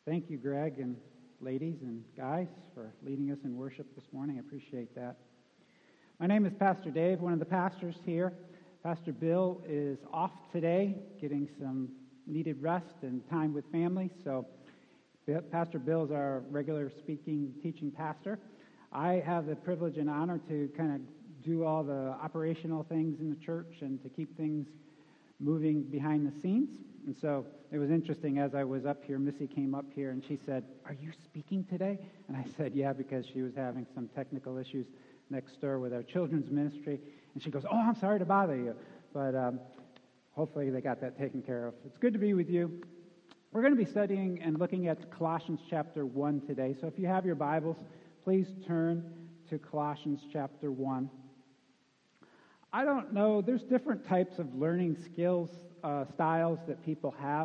Thank you, Greg and ladies and guys, for leading us in worship this morning. I appreciate that. My name is Pastor Dave, one of the pastors here. Pastor Bill is off today, getting some needed rest and time with family. So Pastor Bill is our regular speaking, teaching pastor. I have the privilege and honor to kind of do all the operational things in the church and to keep things moving behind the scenes. And so it was interesting, as I was up here, Missy came up here and she said, "Are you speaking today?" And I said, "Yeah," because she was having some technical issues next door with our children's ministry. And she goes, "Oh, I'm sorry to bother you." But hopefully they got that taken care of. It's good to be with you. We're going to be studying and looking at Colossians chapter 1 today. So if you have your Bibles, please turn to Colossians chapter 1. I don't know, there's different types of learning skills, styles that people have.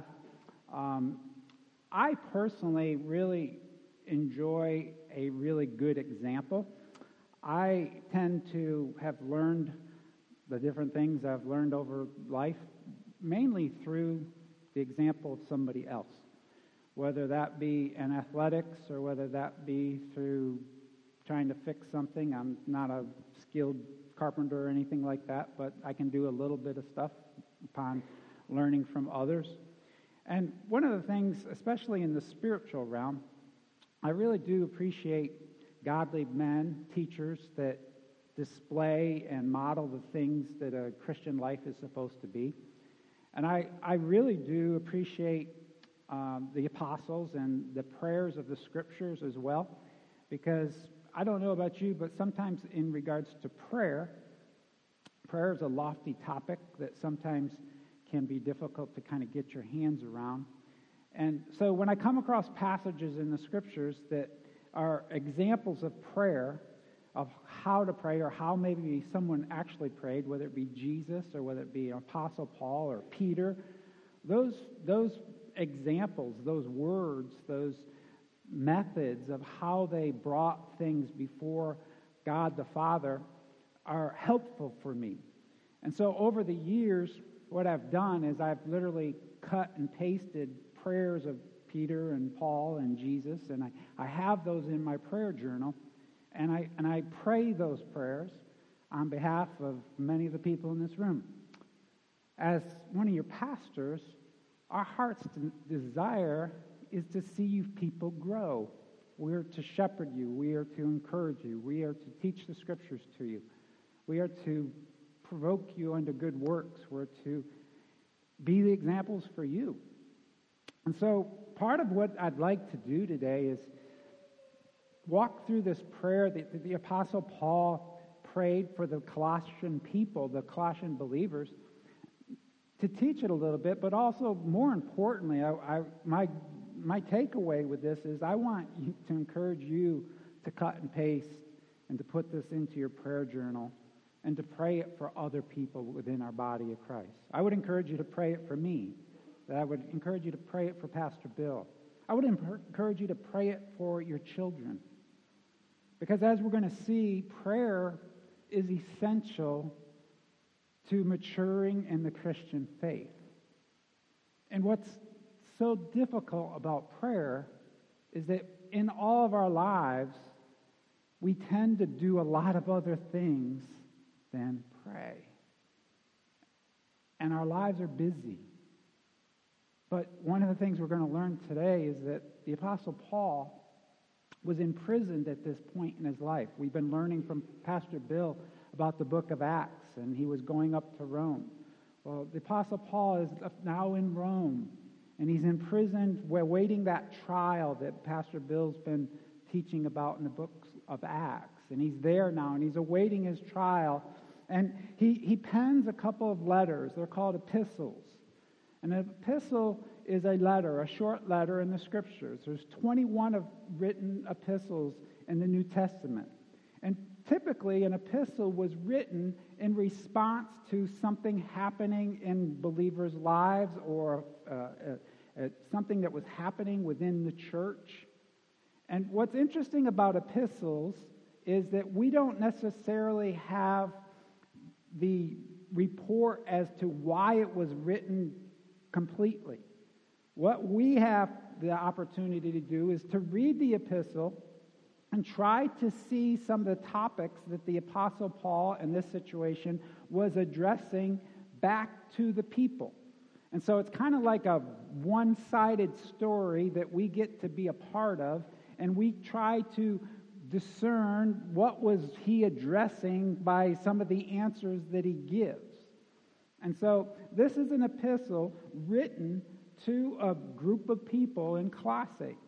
I personally really enjoy a really good example. I tend to have learned the different things I've learned over life, mainly through the example of somebody else, whether that be in athletics or whether that be through trying to fix something. I'm not a skilled carpenter or anything like that, but I can do a little bit of stuff upon learning from others. And one of the things, especially in the spiritual realm, I really do appreciate godly men, teachers that display and model the things that a Christian life is supposed to be. And I really do appreciate the apostles and the prayers of the scriptures as well, because I don't know about you, but sometimes in regards to prayer is a lofty topic that sometimes can be difficult to kind of get your hands around. And so when I come across passages in the scriptures that are examples of prayer, of how to pray or how maybe someone actually prayed, whether it be Jesus or whether it be Apostle Paul or Peter, those examples, those words, those methods of how they brought things before God the Father are helpful for me. And so over the years, what I've done is I've literally cut and pasted prayers of Peter and Paul and Jesus, and I have those in my prayer journal, and I pray those prayers on behalf of many of the people in this room. As one of your pastors, our heart's desire is to see you people grow. We are to shepherd you. We are to encourage you. We are to teach the scriptures to you. We are to provoke you unto good works. We're to be the examples for you. And so part of what I'd like to do today is walk through this prayer that the Apostle Paul prayed for the Colossian people, the Colossian believers, to teach it a little bit, but also more importantly, my takeaway with this is I want to encourage you to cut and paste and to put this into your prayer journal and to pray it for other people within our body of Christ. I would encourage you to pray it for me. I would encourage you to pray it for Pastor Bill. I would encourage you to pray it for your children. Because as we're going to see, prayer is essential to maturing in the Christian faith. And what's so difficult about prayer is that in all of our lives, we tend to do a lot of other things than pray. And our lives are busy. But one of the things we're going to learn today is that the Apostle Paul was imprisoned at this point in his life. We've been learning from Pastor Bill about the book of Acts, and he was going up to Rome. Well, the Apostle Paul is now in Rome, and he's imprisoned. We're waiting that trial that Pastor Bill's been teaching about in the book of Acts. And he's there now, and he's awaiting his trial. And he pens a couple of letters. They're called epistles. And an epistle is a letter, a short letter in the Scriptures. There's 21 written epistles in the New Testament. And typically, an epistle was written in response to something happening in believers' lives or something that was happening within the church. And what's interesting about epistles is that we don't necessarily have the report as to why it was written completely. What we have the opportunity to do is to read the epistle and try to see some of the topics that the Apostle Paul in this situation was addressing back to the people. And so it's kind of like a one-sided story that we get to be a part of, and we try to discern what was he addressing by some of the answers that he gives. And so this is an epistle written to a group of people in Colossae.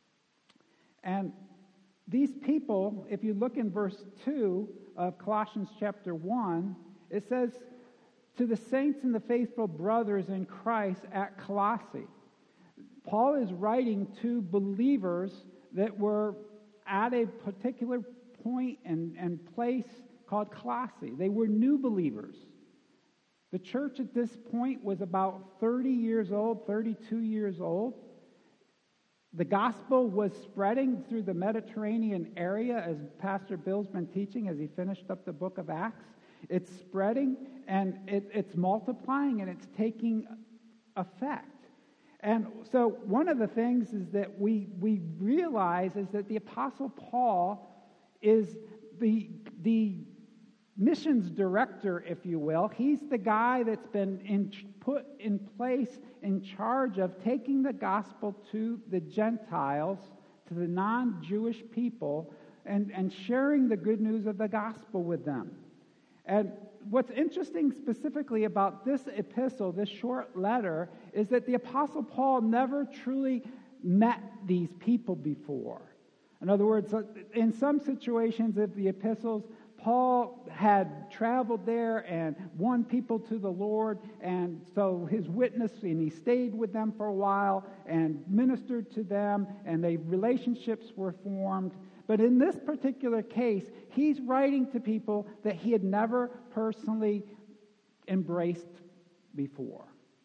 And these people, if you look in verse 2 of Colossians chapter 1, it says, "To the saints and the faithful brothers in Christ at Colossae." Paul is writing to believers that were at a particular point and place called Colossae. They were new believers. The church at this point was about 30 years old, 32 years old. The gospel was spreading through the Mediterranean area, as Pastor Bill's been teaching as he finished up the book of Acts. It's spreading, and it's multiplying, and it's taking effect. And so one of the things is that we realize is that the Apostle Paul is the missions director, if you will. He's the guy that's been put in place in charge of taking the gospel to the Gentiles, to the non-Jewish people, and sharing the good news of the gospel with them. And what's interesting specifically about this epistle, this short letter, is that the Apostle Paul never truly met these people before. In other words, in some situations of the epistles, Paul had traveled there and won people to the Lord, and so his witness, and he stayed with them for a while and ministered to them, and relationships were formed. But in this particular case, he's writing to people that he had never personally embraced before.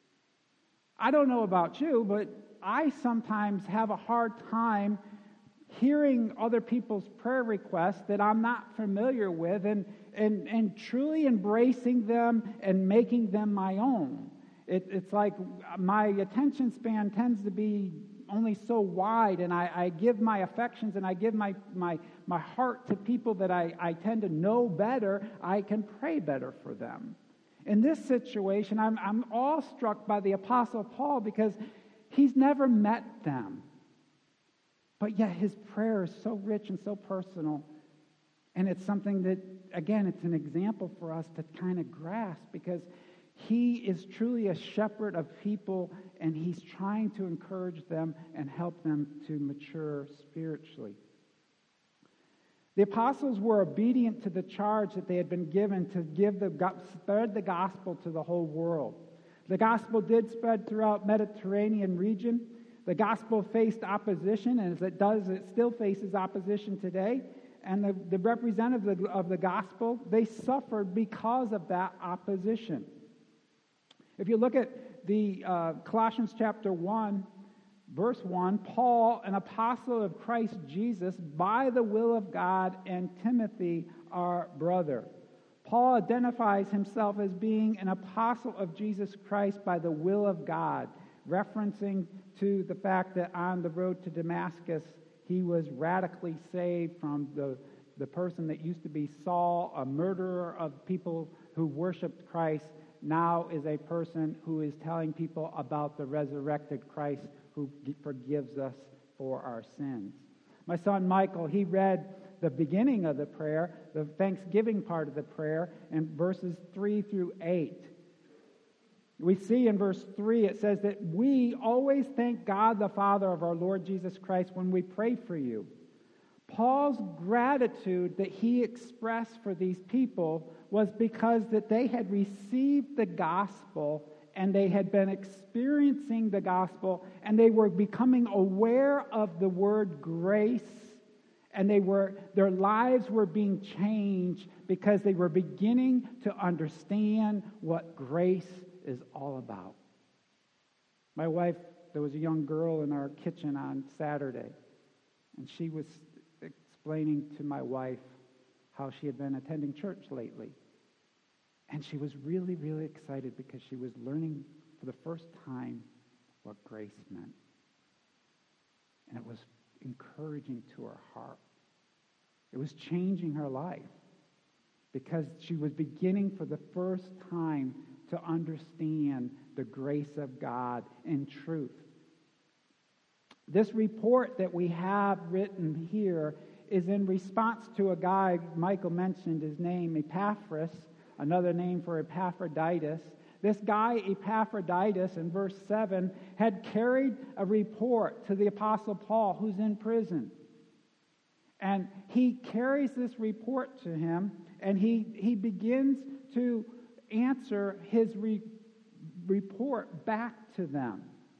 I don't know about you, but I sometimes have a hard time hearing other people's prayer requests that I'm not familiar with and truly embracing them and making them my own. It's like my attention span tends to be only so wide, and I give my affections and I give my heart to people that I tend to know better. I can pray better for them. In this situation, I'm awestruck by the Apostle Paul because he's never met them. But yet his prayer is so rich and so personal, and it's something that, again, it's an example for us to kind of grasp, because he is truly a shepherd of people, and he's trying to encourage them and help them to mature spiritually. The apostles were obedient to the charge that they had been given to spread the gospel to the whole world. The gospel did spread throughout Mediterranean region. The gospel faced opposition, and as it does, it still faces opposition today. And the representatives of the gospel, they suffered because of that opposition. If you look at the Colossians chapter 1, verse 1, Paul, an apostle of Christ Jesus, by the will of God, and Timothy, our brother. Paul identifies himself as being an apostle of Jesus Christ by the will of God, referencing to the fact that on the road to Damascus, he was radically saved from the person that used to be Saul, a murderer of people who worshiped Christ, now is a person who is telling people about the resurrected Christ who forgives us for our sins. My son Michael, he read the beginning of the prayer, the thanksgiving part of the prayer, in verses 3 through 8. We see in verse 3, it says that we always thank God the Father of our Lord Jesus Christ when we pray for you. Paul's gratitude that he expressed for these people was because that they had received the gospel and they had been experiencing the gospel, and they were becoming aware of the word grace, and their lives were being changed because they were beginning to understand what grace is all about. My wife, there was a young girl in our kitchen on Saturday, and she was explaining to my wife how she had been attending church lately. And she was really, really excited because she was learning for the first time what grace meant. And it was encouraging to her heart. It was changing her life because she was beginning for the first time to understand the grace of God in truth. This report that we have written here is in response to a guy, Michael mentioned his name, Epaphras, another name for Epaphroditus. This guy, Epaphroditus, in verse 7, had carried a report to the Apostle Paul, who's in prison. And he carries this report to him, and he begins to answer his report back to them.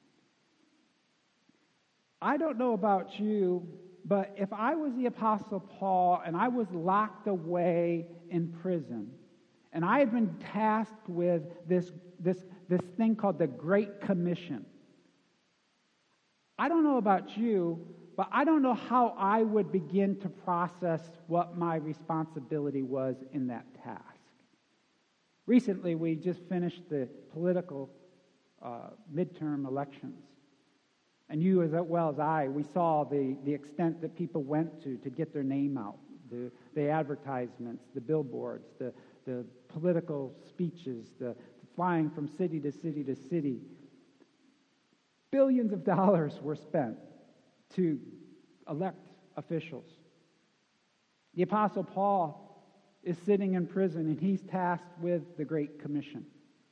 I don't know about you, but if I was the Apostle Paul and I was locked away in prison, and I had been tasked with this thing called the Great Commission, I don't know about you, but I don't know how I would begin to process what my responsibility was in that task. Recently, we just finished the political midterm elections. And you, as well as I, we saw the extent that people went to get their name out, the advertisements, the billboards, the political speeches, the flying from city to city to city. Billions of dollars were spent to elect officials. The Apostle Paul is sitting in prison, and he's tasked with the Great Commission.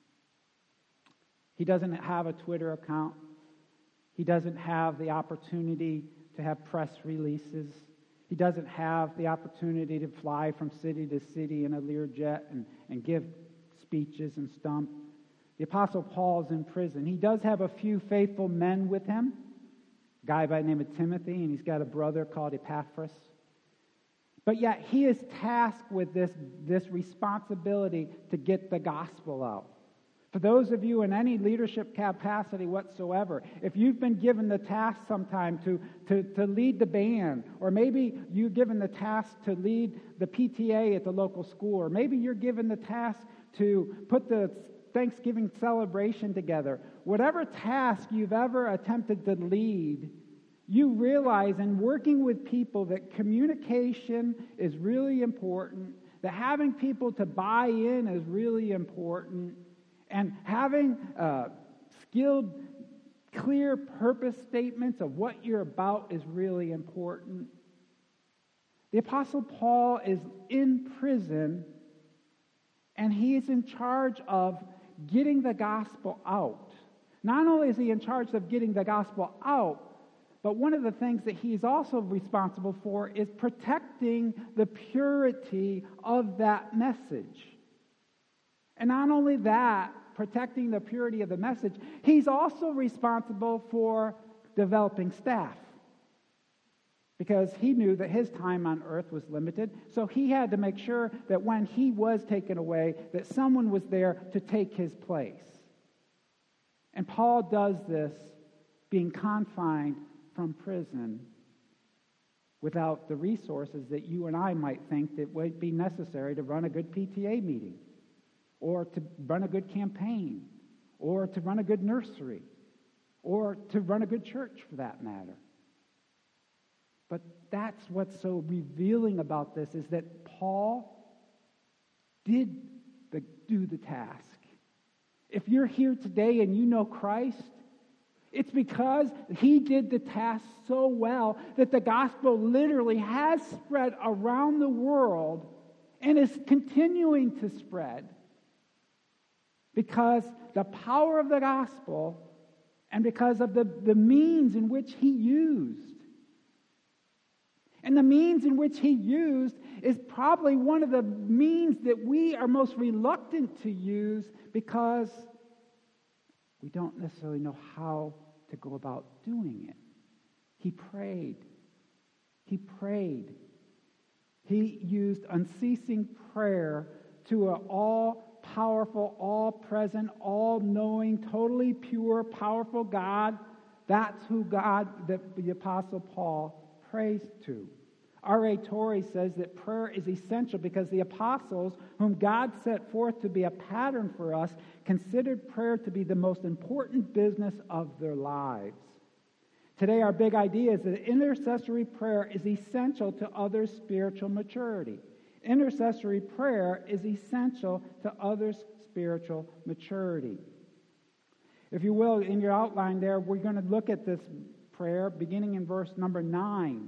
He doesn't have a Twitter account. He doesn't have the opportunity to have press releases. He doesn't have the opportunity to fly from city to city in a Learjet and give speeches and stump. The Apostle Paul's in prison. He does have a few faithful men with him, a guy by the name of Timothy, and he's got a brother called Epaphras. But yet he is tasked with this responsibility to get the gospel out. For those of you in any leadership capacity whatsoever, if you've been given the task sometime to lead the band, or maybe you're given the task to lead the PTA at the local school, or maybe you're given the task to put the Thanksgiving celebration together, whatever task you've ever attempted to lead, you realize in working with people that communication is really important, that having people to buy in is really important, and having skilled, clear purpose statements of what you're about is really important. The Apostle Paul is in prison, and he is in charge of getting the gospel out. Not only is he in charge of getting the gospel out, but one of the things that he's also responsible for is protecting the purity of that message. And not only that, protecting the purity of the message, he's also responsible for developing staff. Because he knew that his time on earth was limited, so he had to make sure that when he was taken away, that someone was there to take his place. And Paul does this being confined from prison without the resources that you and I might think that would be necessary to run a good PTA meeting, or to run a good campaign, or to run a good nursery, or to run a good church for that matter. But that's what's so revealing about this, is that Paul did do the task. If you're here today and you know Christ, it's because he did the task so well that the gospel literally has spread around the world and is continuing to spread. Because the power of the gospel and because of the means in which he used. And the means in which he used is probably one of the means that we are most reluctant to use because we don't necessarily know how to go about doing it. He prayed. He prayed. He used unceasing prayer to an all-powerful, all-present, all-knowing, totally pure, powerful God. That's who God, that the Apostle Paul prays to. R.A. Torrey says that prayer is essential because the apostles, whom God set forth to be a pattern for us, considered prayer to be the most important business of their lives. Today, our big idea is that intercessory prayer is essential to others' spiritual maturity. Intercessory prayer is essential to others' spiritual maturity. If you will, in your outline there, we're going to look at this prayer beginning in verse number 9.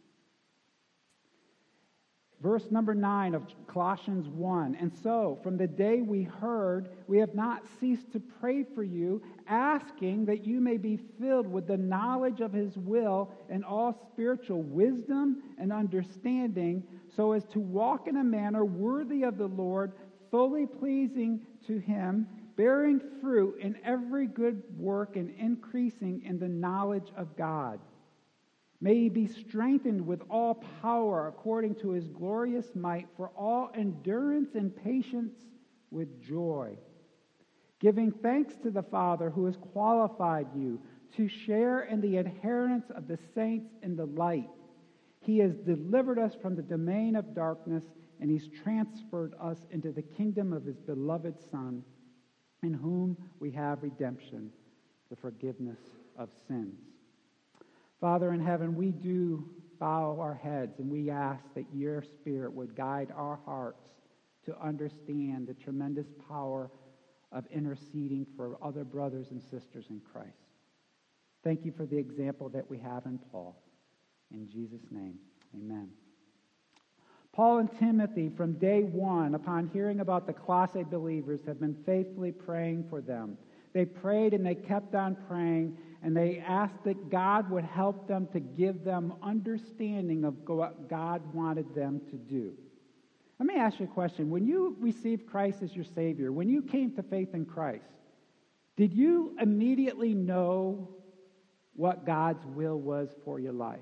Verse number 9 of Colossians 1. And so, from the day we heard, we have not ceased to pray for you, asking that you may be filled with the knowledge of His will and all spiritual wisdom and understanding, so as to walk in a manner worthy of the Lord, fully pleasing to Him, bearing fruit in every good work and increasing in the knowledge of God. May He be strengthened with all power according to His glorious might for all endurance and patience with joy, giving thanks to the Father who has qualified you to share in the inheritance of the saints in the light. He has delivered us from the domain of darkness, and He's transferred us into the kingdom of His beloved Son, in whom we have redemption, the forgiveness of sins. Father in heaven, we do bow our heads and we ask that your Spirit would guide our hearts to understand the tremendous power of interceding for other brothers and sisters in Christ. Thank you for the example that we have in Paul. In Jesus' name, amen. Paul and Timothy, from day one, upon hearing about the Colossae believers, have been faithfully praying for them. They prayed and they kept on praying, and they asked that God would help them to give them understanding of what God wanted them to do. Let me ask you a question. When you received Christ as your Savior, when you came to faith in Christ, did you immediately know what God's will was for your life?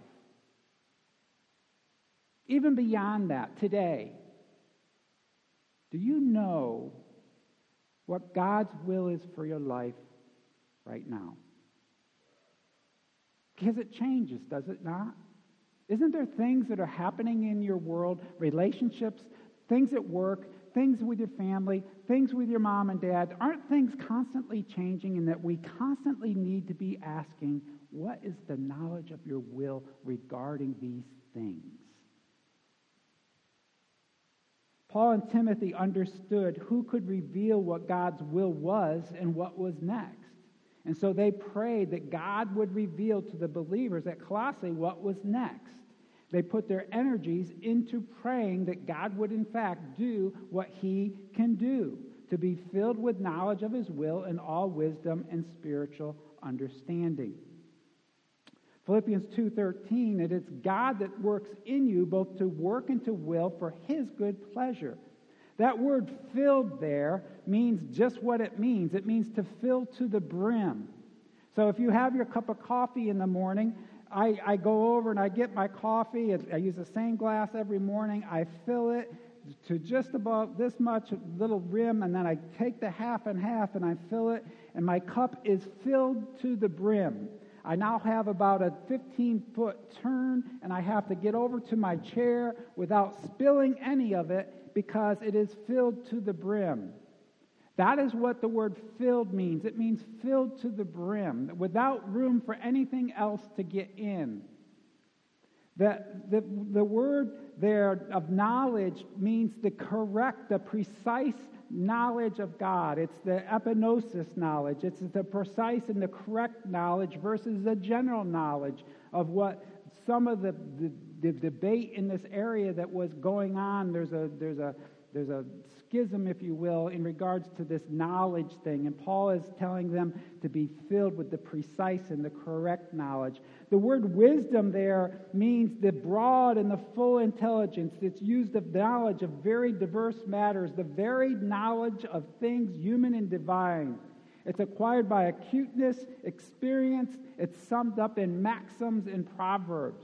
Even beyond that, today, do you know what God's will is for your life right now? Because it changes, does it not? Isn't there things that are happening in your world, relationships, things at work, things with your family, things with your mom and dad? Aren't things constantly changing, and that we constantly need to be asking, what is the knowledge of your will regarding these things? Paul and Timothy understood who could reveal what God's will was and what was next. And so they prayed that God would reveal to the believers at Colossae what was next. They put their energies into praying that God would in fact do what He can do, to be filled with knowledge of His will and all wisdom and spiritual understanding. Philippians 2:13, it is God that works in you both to work and to will for His good pleasure. That word filled there means just what it means. It means to fill to the brim. So if you have your cup of coffee in the morning, I go over and I get my coffee. I use the same glass every morning. I fill it to just about this much little rim, and then I take the half and half and I fill it, and my cup is filled to the brim. I now have about a 15-foot turn, and I have to get over to my chair without spilling any of it because it is filled to the brim. That is what the word filled means. It means filled to the brim, without room for anything else to get in. The word there of knowledge means the correct, the precise knowledge of God. It's the epignosis knowledge. It's the precise and the correct knowledge versus the general knowledge of what some of the debate in this area that was going on. There's a schism, if you will, in regards to this knowledge thing. And Paul is telling them to be filled with the precise and the correct knowledge. The word wisdom there means the broad and the full intelligence. It's used of knowledge of very diverse matters, the varied knowledge of things human and divine. It's acquired by acuteness, experience. It's summed up in maxims and proverbs.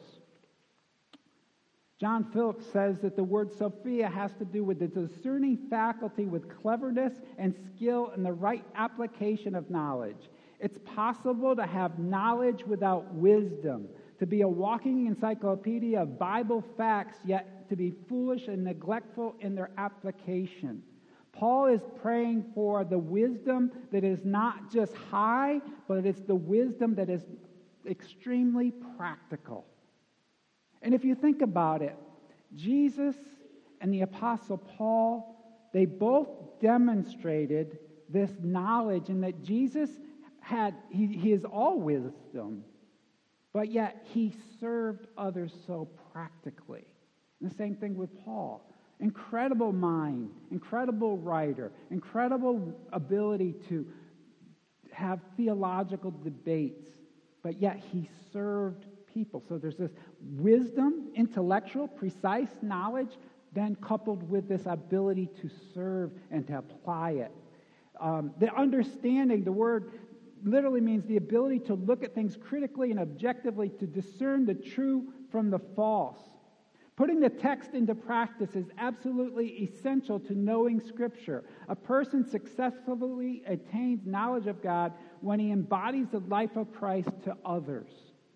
John Phillips says that the word Sophia has to do with the discerning faculty with cleverness and skill in the right application of knowledge. It's possible to have knowledge without wisdom, to be a walking encyclopedia of Bible facts, yet to be foolish and neglectful in their application. Paul is praying for the wisdom that is not just high, but it's the wisdom that is extremely practical. And if you think about it, Jesus and the Apostle Paul, they both demonstrated this knowledge, and that Jesus he is all wisdom, but yet he served others so practically. And the same thing with Paul. Incredible mind, incredible writer, incredible ability to have theological debates, but yet he served people. So there's this wisdom, intellectual, precise knowledge, then coupled with this ability to serve and to apply it. The understanding, the word literally means the ability to look at things critically and objectively, to discern the true from the false. Putting the text into practice is absolutely essential to knowing Scripture. A person successfully attains knowledge of God when he embodies the life of Christ to others.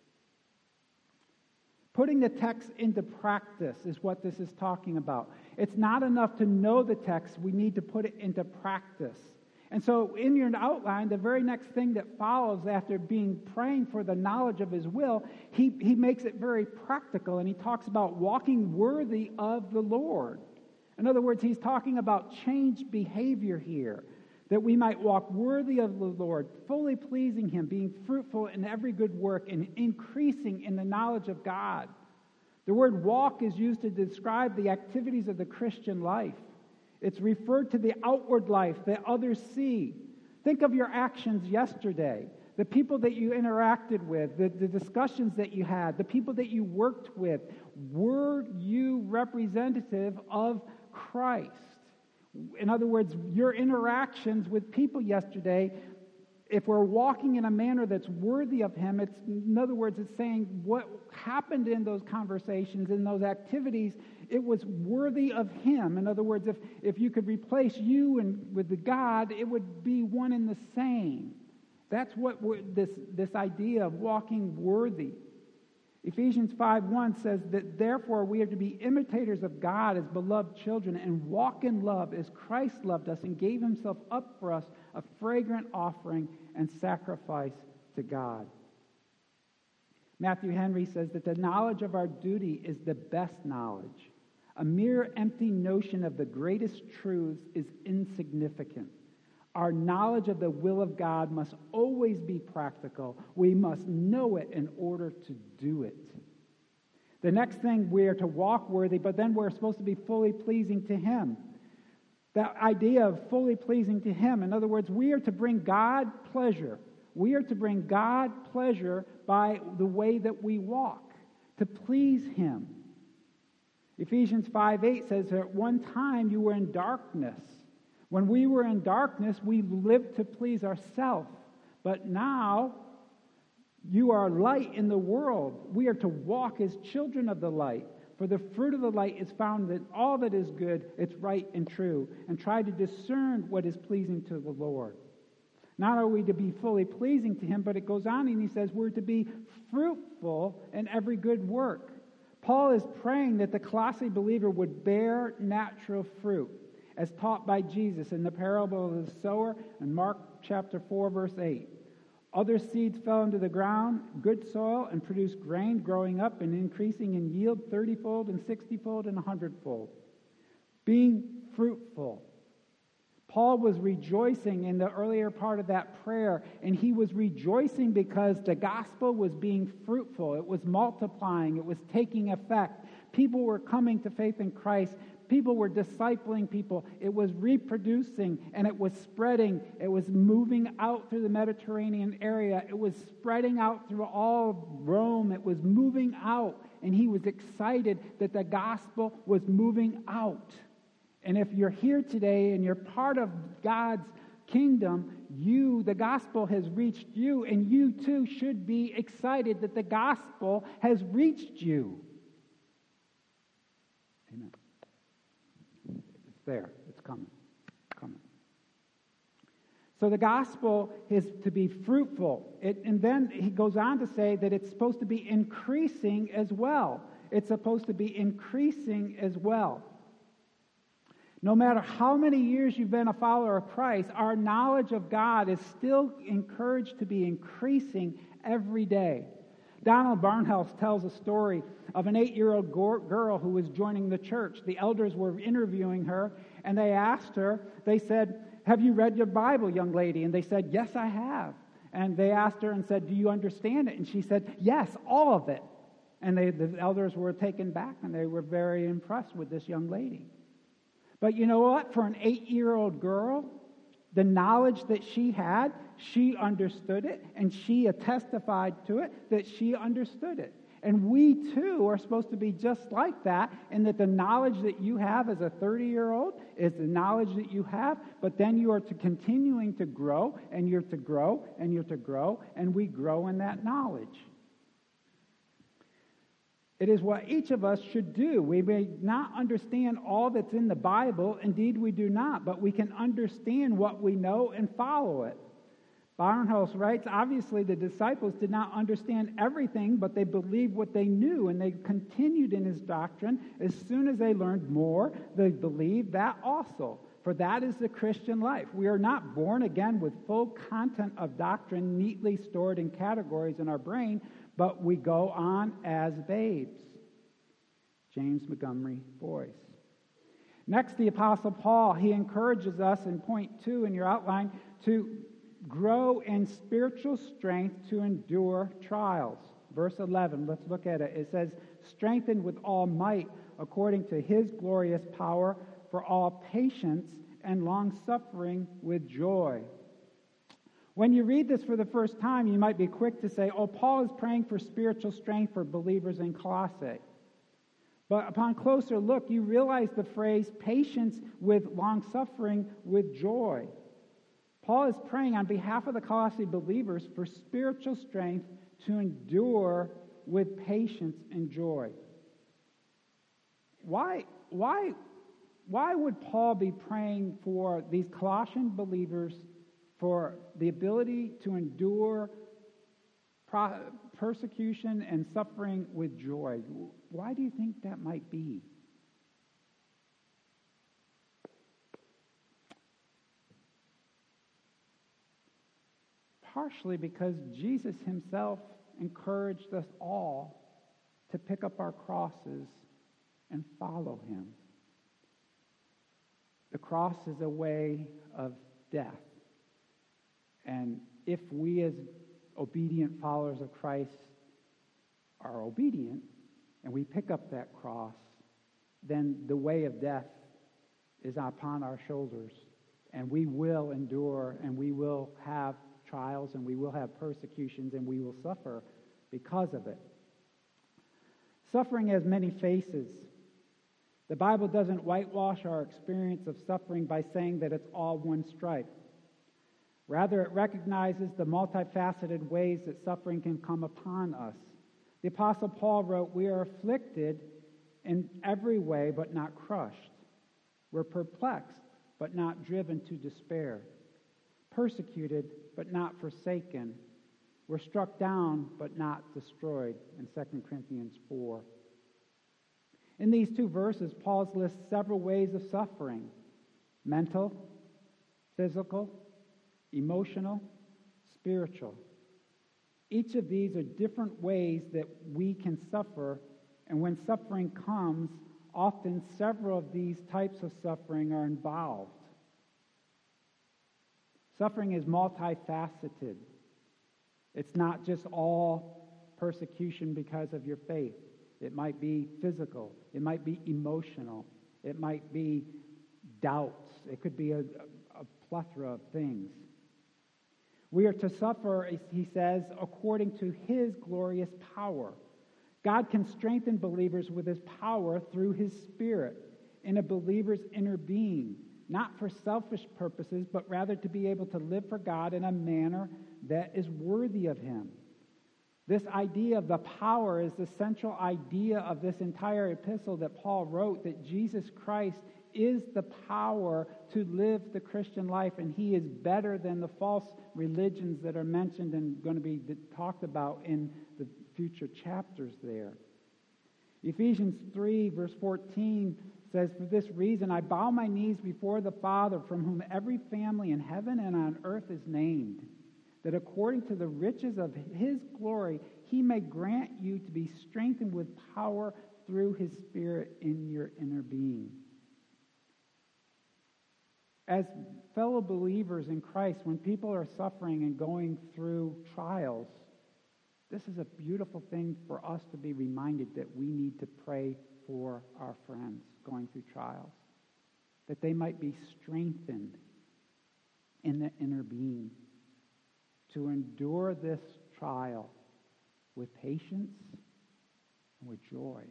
Putting the text into practice is what this is talking about. It's not enough to know the text. We need to put it into practice. And so in your outline, the very next thing that follows after praying for the knowledge of his will, he makes it very practical, and he talks about walking worthy of the Lord. In other words, he's talking about changed behavior here, that we might walk worthy of the Lord, fully pleasing him, being fruitful in every good work, and increasing in the knowledge of God. The word walk is used to describe the activities of the Christian life. It's referred to the outward life that others see. Think of your actions yesterday, the people that you interacted with, the discussions that you had, the people that you worked with. Were you representative of Christ? In other words, your interactions with people yesterday, if we're walking in a manner that's worthy of him, in other words, it's saying what happened in those conversations, in those activities, it was worthy of him. In other words, if you could replace you with the God, it would be one and the same. That's what this idea of walking worthy. Ephesians 5:1 says that therefore we are to be imitators of God as beloved children and walk in love as Christ loved us and gave himself up for us, a fragrant offering and sacrifice to God. Matthew Henry says that the knowledge of our duty is the best knowledge. A mere empty notion of the greatest truths is insignificant. Our knowledge of the will of God must always be practical. We must know it in order to do it. The next thing, we are to walk worthy, but then we're supposed to be fully pleasing to him. That idea of fully pleasing to him, in other words, we are to bring God pleasure. We are to bring God pleasure by the way that we walk, to please him. Ephesians 5:8 says, at one time you were in darkness. When we were in darkness, we lived to please ourselves. But now, you are light in the world. We are to walk as children of the light. For the fruit of the light is found in all that is good, it's right and true, and try to discern what is pleasing to the Lord. Not are we to be fully pleasing to him, but it goes on and he says we're to be fruitful in every good work. Paul is praying that the Colossae believer would bear natural fruit, as taught by Jesus in the parable of the sower in Mark chapter 4, verse 8. Other seeds fell into the ground, good soil, and produced grain, growing up and increasing in yield 30-fold and 60-fold and 100-fold. Being fruitful. Paul was rejoicing in the earlier part of that prayer, and he was rejoicing because the gospel was being fruitful. It was multiplying. It was taking effect. People were coming to faith in Christ. People were discipling people. It was reproducing, and it was spreading. It was moving out through the Mediterranean area. It was spreading out through all of Rome. It was moving out, and he was excited that the gospel was moving out. And if you're here today and you're part of God's kingdom, the gospel has reached you, and you too should be excited that the gospel has reached you. Amen. It's there. It's coming. So the gospel is to be fruitful. And then he goes on to say that it's supposed to be increasing as well. It's supposed to be increasing as well. No matter how many years you've been a follower of Christ, our knowledge of God is still encouraged to be increasing every day. Donald Barnhouse tells a story of an 8-year-old girl who was joining the church. The elders were interviewing her, and they asked her, they said, "Have you read your Bible, young lady?" And they said, "Yes, I have." And they asked her and said, "Do you understand it?" And she said, "Yes, all of it." And the elders were taken back, and they were very impressed with this young lady. But you know what? For an 8-year-old girl, the knowledge that she had, she understood it, and she testified to it that she understood it. And we, too, are supposed to be just like that, in that the knowledge that you have as a 30-year-old is the knowledge that you have, but then you are to continuing to grow, and you're to grow, and you're to grow, and we grow in that knowledge. It is what each of us should do. We may not understand all that's in the Bible. Indeed, we do not. But we can understand what we know and follow it. Barnhouse writes, obviously the disciples did not understand everything, but they believed what they knew, and they continued in his doctrine. As soon as they learned more, they believed that also. For that is the Christian life. We are not born again with full content of doctrine neatly stored in categories in our brain, but we go on as babes. James Montgomery Boyce. Next, the Apostle Paul. He encourages us in point 2 in your outline to grow in spiritual strength to endure trials. Verse 11, let's look at it. It says, "Strengthened with all might according to his glorious power for all patience and long-suffering with joy." When you read this for the first time, you might be quick to say, "Oh, Paul is praying for spiritual strength for believers in Colossae." But upon closer look, you realize the phrase patience with long-suffering with joy. Paul is praying on behalf of the Colossae believers for spiritual strength to endure with patience and joy. Why would Paul be praying for these Colossian believers for the ability to endure persecution and suffering with joy? Why do you think that might be? Partially because Jesus himself encouraged us all to pick up our crosses and follow him. The cross is a way of death. And if we as obedient followers of Christ are obedient and we pick up that cross, then the way of death is upon our shoulders. And we will endure, and we will have trials, and we will have persecutions, and we will suffer because of it. Suffering has many faces. The Bible doesn't whitewash our experience of suffering by saying that it's all one stripe. Rather, it recognizes the multifaceted ways that suffering can come upon us. The Apostle Paul wrote, "We are afflicted in every way, but not crushed. We're perplexed, but not driven to despair. Persecuted, but not forsaken. We're struck down, but not destroyed," in 2 Corinthians 4. In these 2 verses, Paul lists several ways of suffering: mental, physical, emotional, spiritual. Each of these are different ways that we can suffer, and when suffering comes, often several of these types of suffering are involved. Suffering is multifaceted. It's not just all persecution because of your faith. It might be physical. It might be emotional. It might be doubts. It could be a plethora of things. We are to suffer, he says, according to his glorious power. God can strengthen believers with his power through his Spirit in a believer's inner being, not for selfish purposes, but rather to be able to live for God in a manner that is worthy of him. This idea of the power is the central idea of this entire epistle that Paul wrote, that Jesus Christ is the power to live the Christian life, and he is better than the false religions that are mentioned and going to be talked about in the future chapters there. Ephesians 3, verse 14 says, "For this reason I bow my knees before the Father, from whom every family in heaven and on earth is named, that according to the riches of his glory he may grant you to be strengthened with power through his Spirit in your inner being. As fellow believers in Christ, when people are suffering and going through trials, this is a beautiful thing for us to be reminded that we need to pray for our friends going through trials, that they might be strengthened in the inner being to endure this trial with patience and with joy.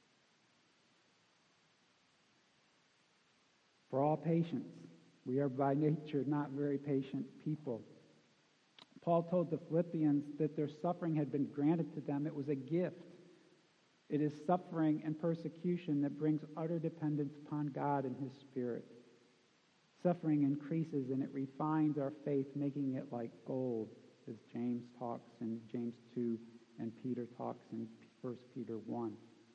For all patience, we are by nature not very patient people. Paul told the Philippians that their suffering had been granted to them. It was a gift. It is suffering and persecution that brings utter dependence upon God and his Spirit. Suffering increases and it refines our faith, making it like gold, as James talks in James 2 and Peter talks in 1 Peter 1.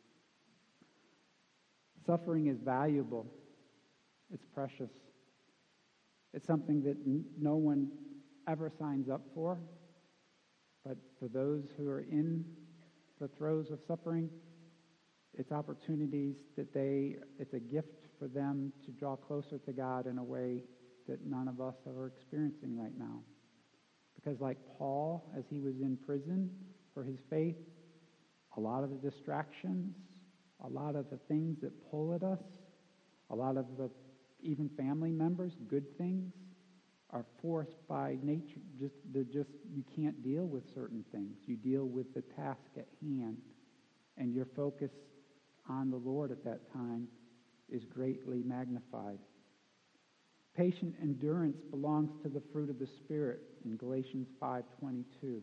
Suffering is valuable. It's precious. It's something that no one ever signs up for. But for those who are in the throes of suffering, it's opportunities that it's a gift for them to draw closer to God in a way that none of us are experiencing right now. Because like Paul, as he was in prison for his faith, a lot of the distractions, a lot of the things that pull at us, a lot of the even family members, good things, are forced by nature. You can't deal with certain things. You deal with the task at hand, and your focus on the Lord at that time is greatly magnified. Patient endurance belongs to the fruit of the Spirit in Galatians 5:22.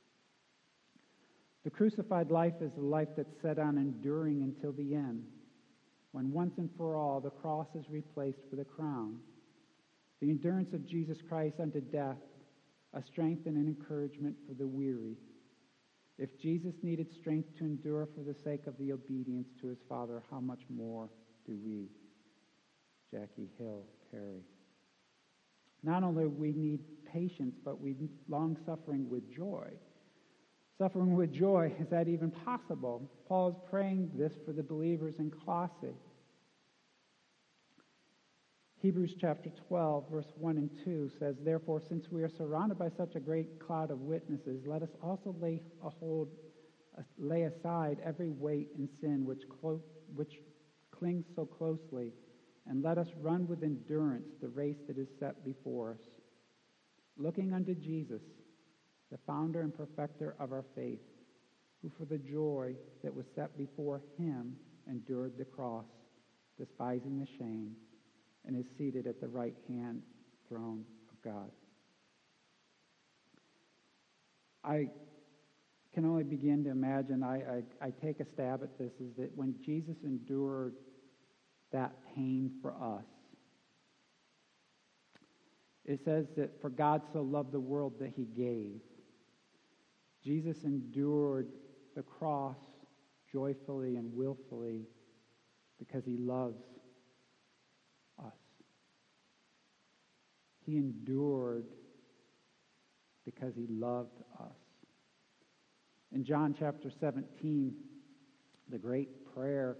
The crucified life is a life that's set on enduring until the end, when once and for all the cross is replaced with a crown. The endurance of Jesus Christ unto death, a strength and an encouragement for the weary. If Jesus needed strength to endure for the sake of the obedience to his Father, how much more do we? Jackie Hill Perry. Not only do we need patience, but we need long-suffering with joy. Suffering with joy, is that even possible? Paul is praying this for the believers in Colossae. Hebrews chapter 12, verse 1 and 2 says, "Therefore, since we are surrounded by such a great cloud of witnesses, let us also lay aside every weight and sin which clings so closely, and let us run with endurance the race that is set before us, looking unto Jesus, the founder and perfecter of our faith, who for the joy that was set before him endured the cross, despising the shame, and is seated at the right hand throne of God." I can only begin to imagine, I take a stab at this, is that when Jesus endured that pain for us, it says that for God so loved the world that he gave. Jesus endured the cross joyfully and willfully because he loves us. He endured because he loved us. In John chapter 17, the great prayer,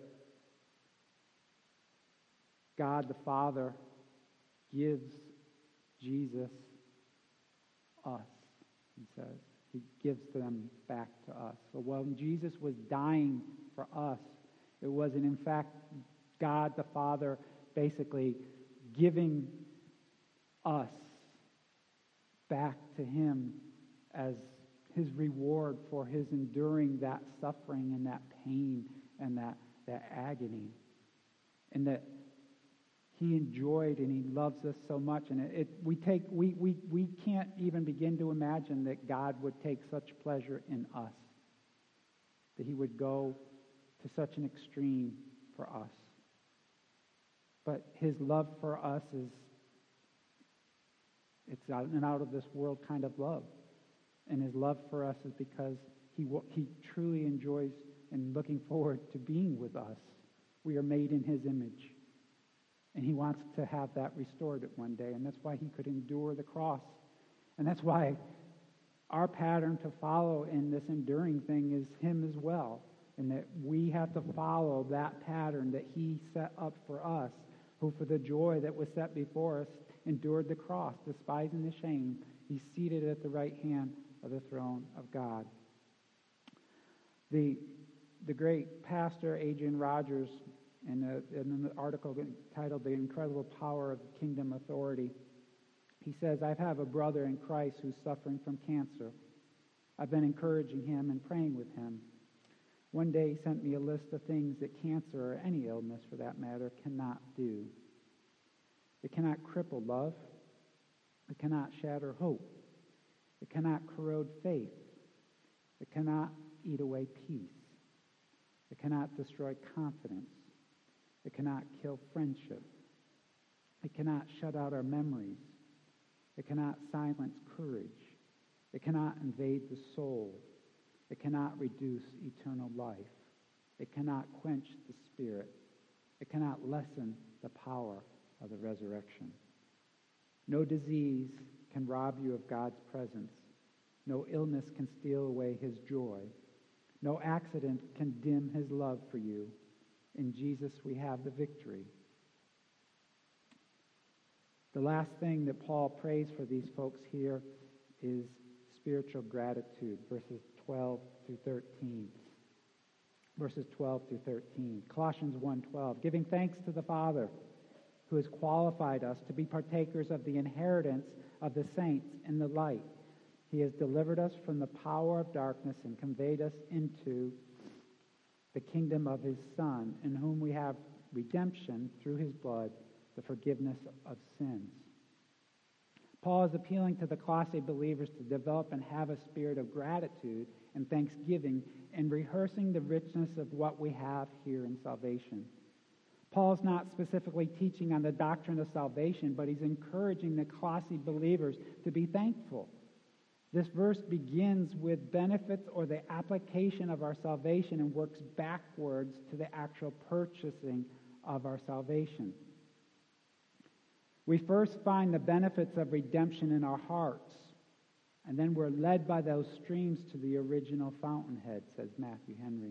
God the Father gives Jesus us, he says. He gives them back to us. So when Jesus was dying for us, it wasn't in fact God the Father basically giving us back to him as his reward for his enduring that suffering and that pain and that agony. And that he enjoyed and he loves us so much. And we can't even begin to imagine that God would take such pleasure in us, that he would go to such an extreme for us. But his love for us it's an out of this world kind of love. And his love for us is because he truly enjoys and looking forward to being with us. We are made in his image. And he wants to have that restored one day. And that's why he could endure the cross. And that's why Our pattern to follow in this enduring thing is him as well, and that we have to follow that pattern that he set up for us, who for the joy that was set before us endured the cross, despising the shame. He's seated at the right hand of the throne of God. The great pastor Adrian Rogers, in an article titled "The Incredible Power of Kingdom Authority," he says, "I have a brother in Christ who's suffering from cancer. I've been encouraging him and praying with him. One day he sent me a list of things that cancer, or any illness for that matter, cannot do. It cannot cripple love. It cannot shatter hope. It cannot corrode faith. It cannot eat away peace. It cannot destroy confidence. It cannot kill friendship. It cannot shut out our memories. It cannot silence courage. It cannot invade the soul. It cannot reduce eternal life. It cannot quench the spirit. It cannot lessen the power of the resurrection. No disease can rob you of God's presence. No illness can steal away his joy. No accident can dim his love for you. In Jesus we have the victory." The last thing that Paul prays for these folks here is spiritual gratitude, verses 12 through 13. Verses 12 through 13. Colossians 1:12, "Giving thanks to the Father, who has qualified us to be partakers of the inheritance of the saints in the light. He has delivered us from the power of darkness and conveyed us into the kingdom of his Son, in whom we have redemption through his blood, the forgiveness of sins." Paul is appealing to the Colossae believers to develop and have a spirit of gratitude and thanksgiving and rehearsing the richness of what we have here in salvation. Paul's not specifically teaching on the doctrine of salvation, but he's encouraging the Colossae believers to be thankful. This verse begins with benefits or the application of our salvation and works backwards to the actual purchasing of our salvation. We first find the benefits of redemption in our hearts, and then we're led by those streams to the original fountainhead, says Matthew Henry.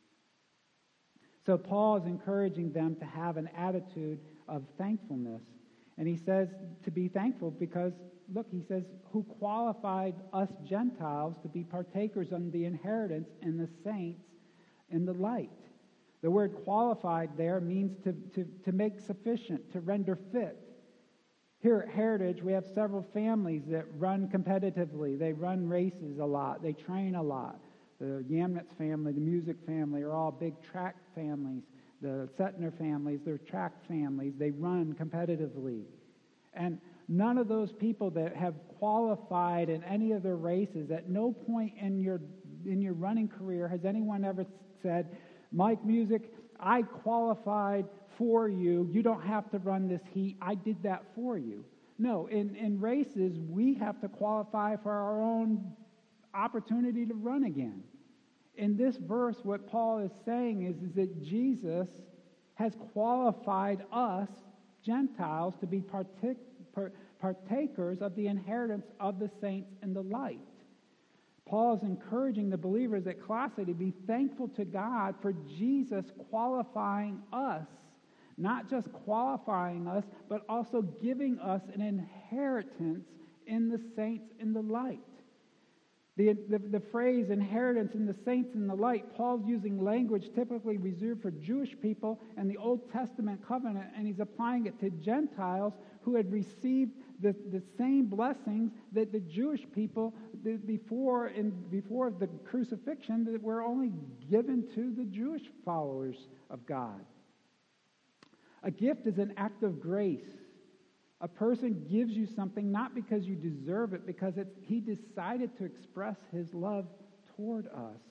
So Paul is encouraging them to have an attitude of thankfulness. And he says to be thankful because, look, he says, who qualified us Gentiles to be partakers of the inheritance in the saints in the light. The word qualified there means to make sufficient, to render fit. Here at Heritage, we have several families that run competitively. They run races a lot. They train a lot. The Yamnitz family, the Music family are all big track families. The Setner families, they're track families. They run competitively. And none of those people that have qualified in any of their races, at no point in your running career has anyone ever said, Mike Music, I qualified for you. You don't have to run this heat. I did that for you. No, in races, we have to qualify for our own opportunity to run again. In this verse, what Paul is saying is that Jesus has qualified us, Gentiles, to be partakers of the inheritance of the saints in the light. Paul is encouraging the believers at Colossae to be thankful to God for Jesus qualifying us, not just qualifying us, but also giving us an inheritance in the saints in the light. The phrase inheritance in the saints in the light, Paul's using language typically reserved for Jewish people and the Old Testament covenant, and he's applying it to Gentiles who had received the same blessings that the Jewish people before the crucifixion that were only given to the Jewish followers of God. A gift is an act of grace. A person gives you something not because you deserve it, because he decided to express his love toward us.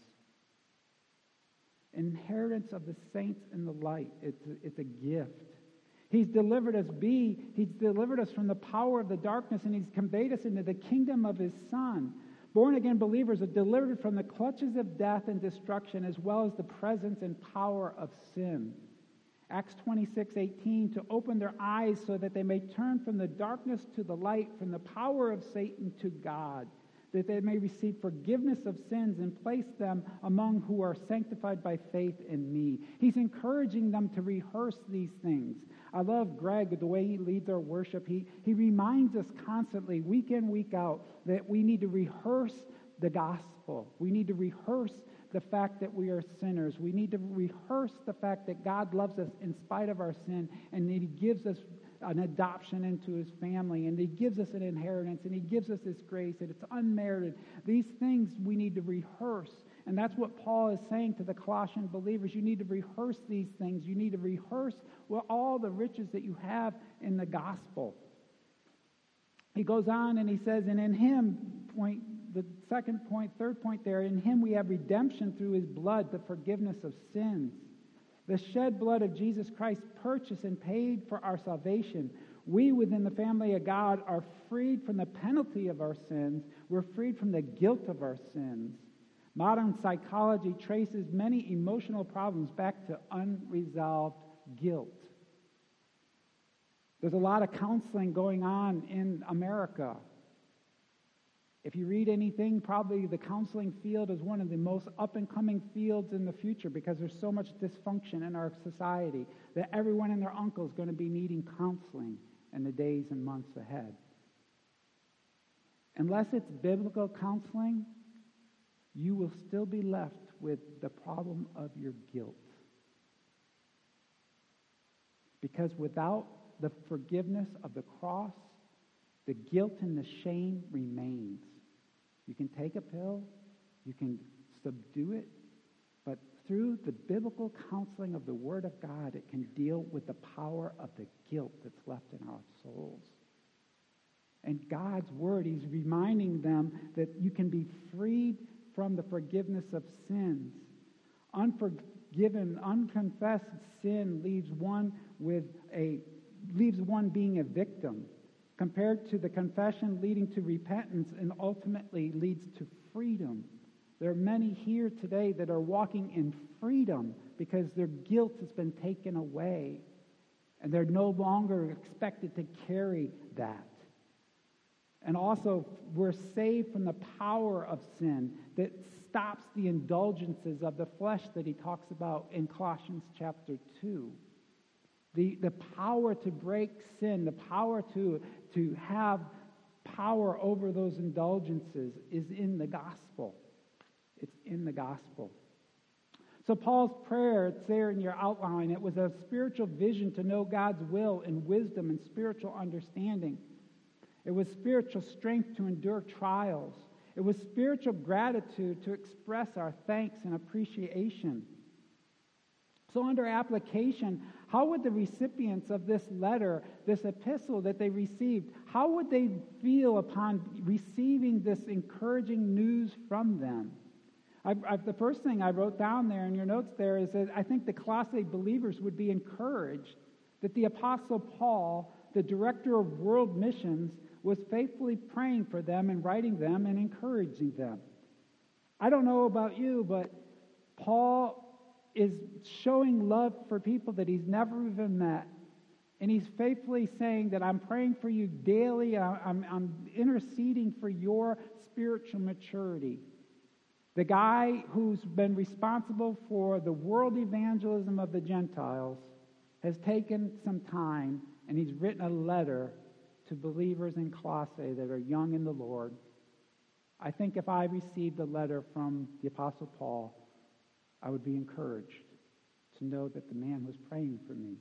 Inheritance of the saints in the light. It's a gift. He's delivered us from the power of the darkness, and he's conveyed us into the kingdom of his Son. Born-again believers are delivered from the clutches of death and destruction, as well as the presence and power of sin. Acts 26:18, to open their eyes so that they may turn from the darkness to the light, from the power of Satan to God. that they may receive forgiveness of sins and place them among who are sanctified by faith in me. He's encouraging them to rehearse these things. I love Greg, the way he leads our worship. He reminds us constantly, week in, week out, that we need to rehearse the gospel. We need to rehearse the fact that we are sinners. We need to rehearse the fact that God loves us in spite of our sin, and that He gives us an adoption into His family, and He gives us an inheritance, and He gives us His grace, and it's unmerited. These things we need to rehearse, and that's what Paul is saying to the Colossian believers. You need to rehearse these things. You need to rehearse all the riches that you have in the gospel. He goes on and he says, and in Him, the second point, third point there, in Him we have redemption through His blood, the forgiveness of sins. The shed blood of Jesus Christ purchased and paid for our salvation. We within the family of God are freed from the penalty of our sins. We're freed from the guilt of our sins. Modern psychology traces many emotional problems back to unresolved guilt. There's a lot of counseling going on in America. If you read anything, probably the counseling field is one of the most up-and-coming fields in the future because there's so much dysfunction in our society that everyone and their uncle is going to be needing counseling in the days and months ahead. Unless it's biblical counseling, you will still be left with the problem of your guilt. Because without the forgiveness of the cross, the guilt and the shame remains. You can take a pill, you can subdue it, but through the biblical counseling of the Word of God, it can deal with the power of the guilt that's left in our souls. And God's Word, He's reminding them that you can be freed from the forgiveness of sins. Unforgiven, unconfessed sin leaves one being a victim, compared to the confession leading to repentance and ultimately leads to freedom. There are many here today that are walking in freedom because their guilt has been taken away, and they're no longer expected to carry that. And also, we're saved from the power of sin that stops the indulgences of the flesh that he talks about in Colossians chapter 2. The power to break sin, the power to have power over those indulgences is in the gospel. It's in the gospel. So Paul's prayer, it's there in your outline. It was a spiritual vision to know God's will and wisdom and spiritual understanding. It was spiritual strength to endure trials. It was spiritual gratitude to express our thanks and appreciation. So under application, how would the recipients of this letter, this epistle that they received, how would they feel upon receiving this encouraging news from them? The first thing I wrote down there in your notes there is that I think the Colossae believers would be encouraged that the Apostle Paul, the director of world missions, was faithfully praying for them and writing them and encouraging them. I don't know about you, but Paul is showing love for people that he's never even met. And he's faithfully saying that I'm praying for you daily. I'm interceding for your spiritual maturity. The guy who's been responsible for the world evangelism of the Gentiles has taken some time, and he's written a letter to believers in Colossae that are young in the Lord. I think if I received a letter from the Apostle Paul, I would be encouraged to know that the man was praying for me.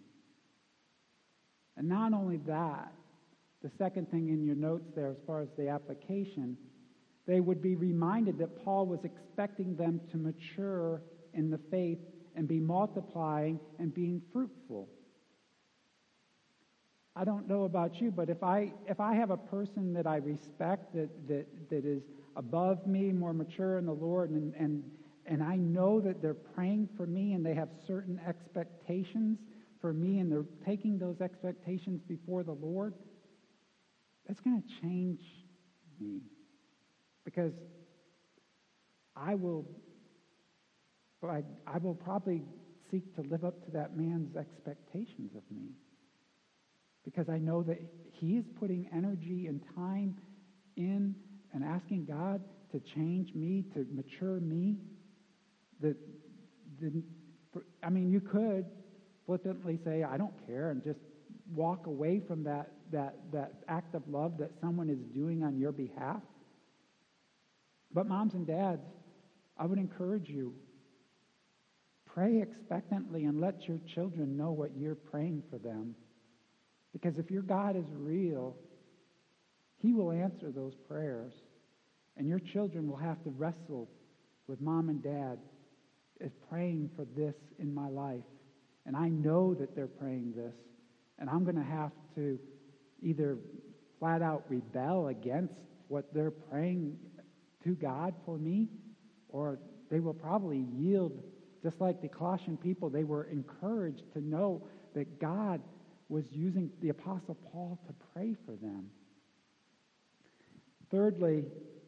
And not only that, the second thing in your notes there as far as the application, they would be reminded that Paul was expecting them to mature in the faith and be multiplying and being fruitful. I don't know about you, but if I have a person that I respect that is above me, more mature in the Lord, and I know that they're praying for me and they have certain expectations for me and they're taking those expectations before the Lord, that's going to change me. Because I will probably seek to live up to that man's expectations of me. Because I know that he is putting energy and time in and asking God to change me, to mature me, you could flippantly say, I don't care, and just walk away from that act of love that someone is doing on your behalf. But moms and dads, I would encourage you, pray expectantly and let your children know what you're praying for them. Because if your God is real, He will answer those prayers. And your children will have to wrestle with mom and dad as praying for this in my life. And I know that they're praying this. And I'm going to have to either flat out rebel against what they're praying to God for me, or they will probably yield, just like the Colossian people. They were encouraged to know that God was using the Apostle Paul to pray for them. Thirdly,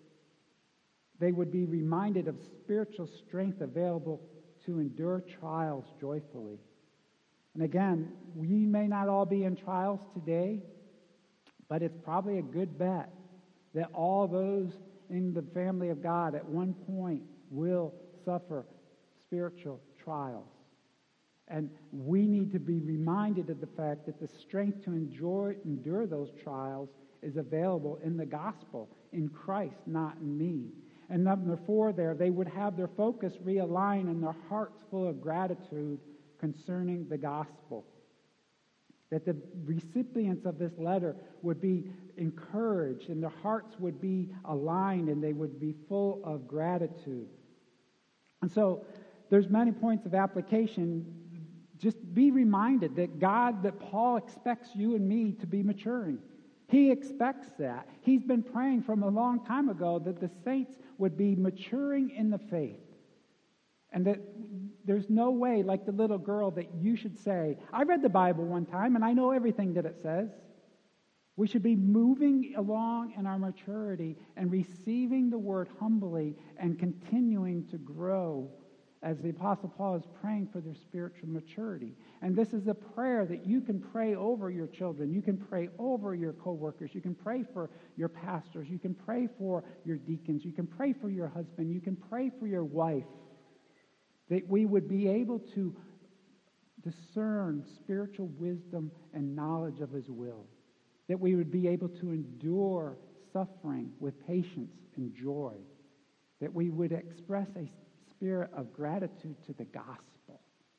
they would be reminded of spiritual strength available to endure trials joyfully. And again, we may not all be in trials today, but it's probably a good bet that all those in the family of God at one point will suffer spiritual trials. And we need to be reminded of the fact that the strength to endure those trials is available in the gospel, in Christ, not in me. And number 4 there, they would have their focus realigned and their hearts full of gratitude concerning the gospel. That the recipients of this letter would be encouraged and their hearts would be aligned and they would be full of gratitude. And so there's many points of application. Just be reminded that Paul expects you and me to be maturing. He expects that. He's been praying from a long time ago that the saints would be maturing in the faith. And that there's no way, like the little girl, that you should say, I read the Bible one time and I know everything that it says. We should be moving along in our maturity and receiving the word humbly and continuing to grow as the Apostle Paul is praying for their spiritual maturity. And this is a prayer that you can pray over your children. You can pray over your co-workers. You can pray for your pastors. You can pray for your deacons. You can pray for your husband. You can pray for your wife. That we would be able to discern spiritual wisdom and knowledge of His will. That we would be able to endure suffering with patience and joy. That we would express a spirit of gratitude to the gospel.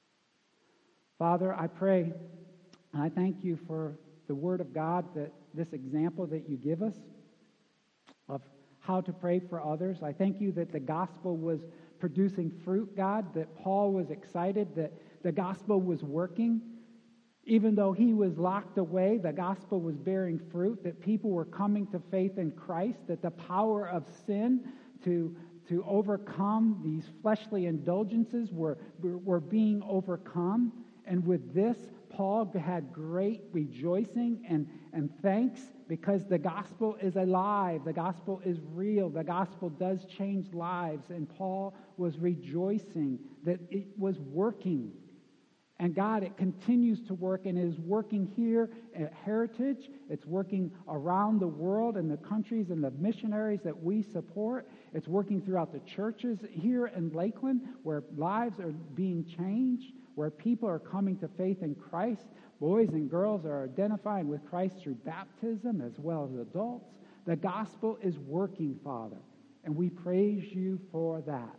Father, I pray and I thank you for the word of God, that this example that you give us of how to pray for others. I thank you that the gospel was producing fruit, God, that Paul was excited that the gospel was working. Even though he was locked away, the gospel was bearing fruit, that people were coming to faith in Christ, that the power of sin to overcome these fleshly indulgences were being overcome. And with this, Paul had great rejoicing and thanks, because the gospel is alive, the gospel is real, the gospel does change lives. And Paul was rejoicing that it was working. And God, it continues to work, and it is working here at Heritage. It's working around the world in the countries and the missionaries that we support. It's working throughout the churches here in Lakeland, where lives are being changed, where people are coming to faith in Christ. Boys and girls are identifying with Christ through baptism as well as adults. The gospel is working, Father, and we praise you for that.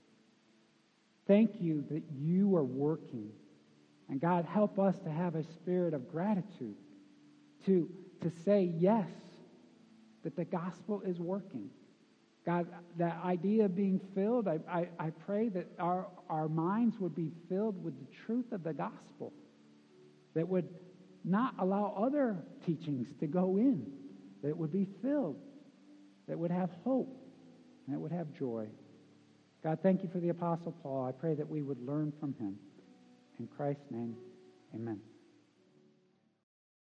Thank you that you are working. And God, help us to have a spirit of gratitude, to say yes, that the gospel is working. God, that idea of being filled, I pray that our minds would be filled with the truth of the gospel, that would not allow other teachings to go in, that it would be filled, that would have hope, and it would have joy. God, thank you for the Apostle Paul. I pray that we would learn from him. In Christ's name, amen.